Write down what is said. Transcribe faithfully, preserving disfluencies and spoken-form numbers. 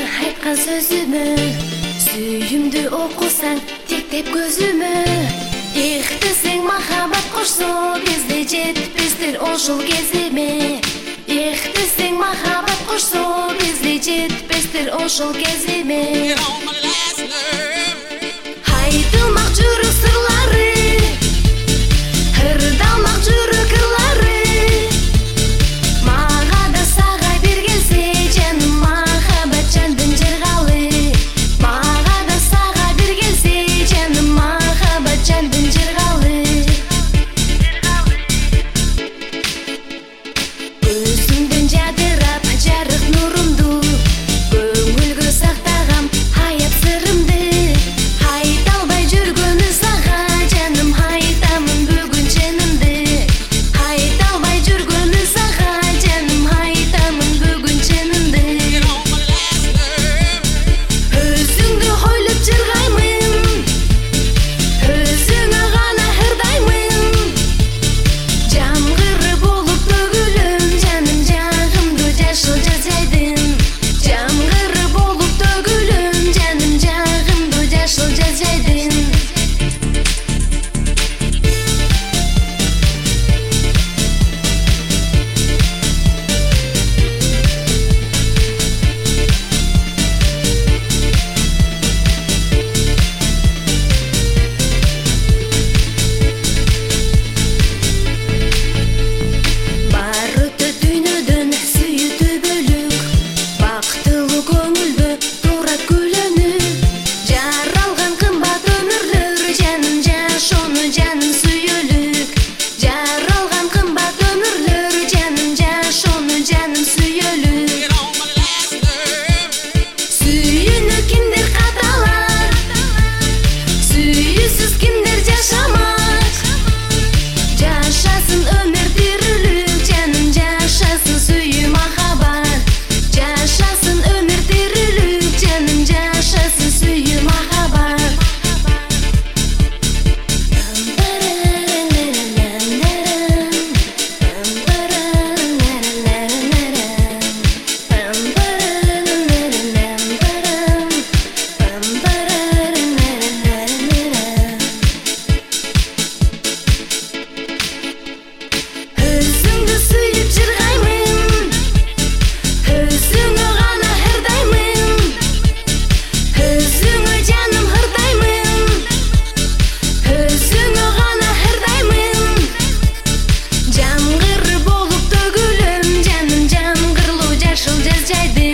айткан сөзүмө, сүйүмдү окусаң тектеп көзүмө. Эхтесең махаббат кошсо, бизде жетпестир ошол кезиме. Эхтесең махаббат кошсо, бизде жетпестир ошол кезиме. Айтылмак жүрөк сырлары, ырдалмак жүрөк ырлары. Мага да сага бир келсе, жаным махаббат жандын жыргалы. Мага да сага бир келсе, жаным махаббат жандын жыргалы. Көзүңдөн жадырап жарык нурумду, көңүлгө сактагам аяп сырымды. Айта албай жүргөнү сага, жаным айтамын бүгүн чынымды. Айта албай жүргөнү сага, жаным айтамын бүгүн чынымды. Өзүңдү ойлоп жыргаймын, өзүңө гана ырдаймын. Жамгыры болуп төгүлөм, жаным жагымды жашыл жазайдым. Жамгыры болуп төгүлөм, жаным жагымды жашыл жазайдым. Бар өтө дүйнөдөн сүйүтү бөлүк, бактылуу көңүлдө турат күлөнүп. Жаралган кымбат өмүрлөр, жаным жашоону жаным сүйөлүк. Жаралган кымбат өмүрлөр, жаным жашоону жаным сүйөлүк. Сүйүүнү кимдер каталар, сүйүүсүз кимдер жашамак. Жашасын өмүр тирүүлүк, жаным жашасын сүйүү махаббат. Жашасын өмүр тирүүлүк, жаным жашасын сүйүү махаббат. Өзүңдү сүйүп жыргаймын, өзүңө гана ырдаймын. Өзүңө жаным ырдаймын, өзүңө гана ырдаймын. Жамгыр болуп төгүлөм, жаным жамгырлуу жашыл жазайдым.